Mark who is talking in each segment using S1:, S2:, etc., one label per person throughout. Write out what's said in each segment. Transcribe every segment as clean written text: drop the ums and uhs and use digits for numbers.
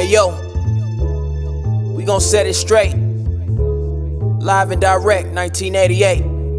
S1: Hey yo, we gon' set it straight. Live and direct, 1988.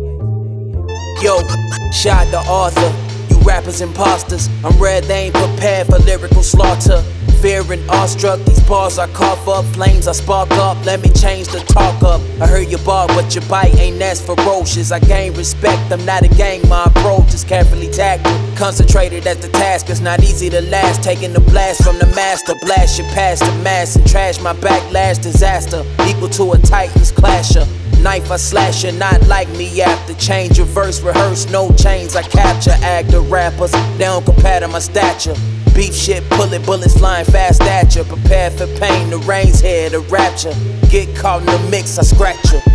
S1: Yo, shot the author. You rappers imposters. I'm red, they ain't prepared for lyrical slaughter. Fear and awestruck, these bars I cough up. Flames I spark up, let me change the talk up. I heard your bar, but your bite ain't as ferocious. I gain respect, I'm not a gang, my approach is carefully tackled. Concentrated at the task, it's not easy to last. Taking the blast from the master, blast your past the mass and trash my backlash. Disaster, equal to a Titan's clasher. Knife I slash you, not like me after. Change your verse, rehearse, no chains I capture. Actor rappers, they don't compare to my stature. Beef shit, pull it, bullets flying fast at you. Prepare for pain, the rain's here, the rapture. Get caught in the mix, I scratch you.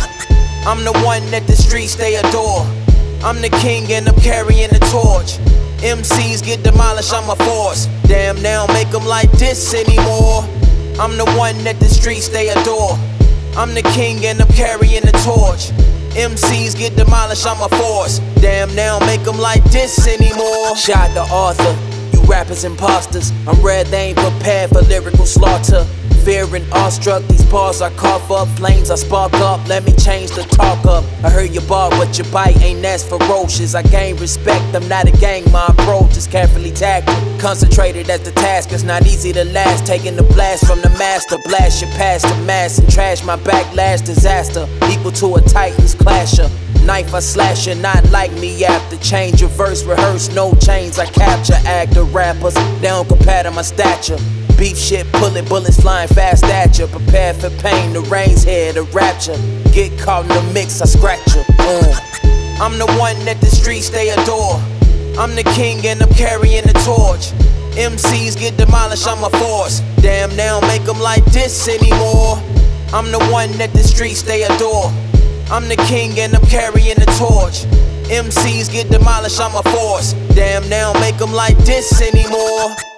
S1: I'm the one that the streets they adore. I'm the king and I'm carrying the torch. MCs get demolished, I'm a force. Damn, they don't make them like this anymore. I'm the one that the streets they adore. I'm the king and I'm carrying the torch. MCs get demolished, I'm a force. Damn, they don't make them like this anymore. Shot the author. Rappers imposters, I'm red, they ain't prepared for lyrical slaughter. Fear and awestruck, these bars I cough up. Flames I spark up, let me change the talk up. I heard your bar, but your bite ain't as ferocious. I gain respect, I'm not a gang, my approach is carefully tackled. Concentrated at the task, it's not easy to last. Taking the blast from the master, blast your past the mass and trash my backlash. Disaster, equal to a Titan's clasher. Knife I slash you, not like me after. Change your verse, rehearse, no chains I capture. Actor rappers, they don't compare to my stature. Beef shit, pull it, bullets flying fast at you. Prepare for pain, the rain's here, the rapture. Get caught in the mix, I scratch you. I'm the one that the streets they adore. I'm the king and I'm carrying the torch. MCs get demolished, I'm a force. Damn, they don't make them like this anymore. I'm the one that the streets they adore. I'm the king and I'm carrying the torch. MCs get demolished, I'm a force. Damn, they don't make them like this anymore.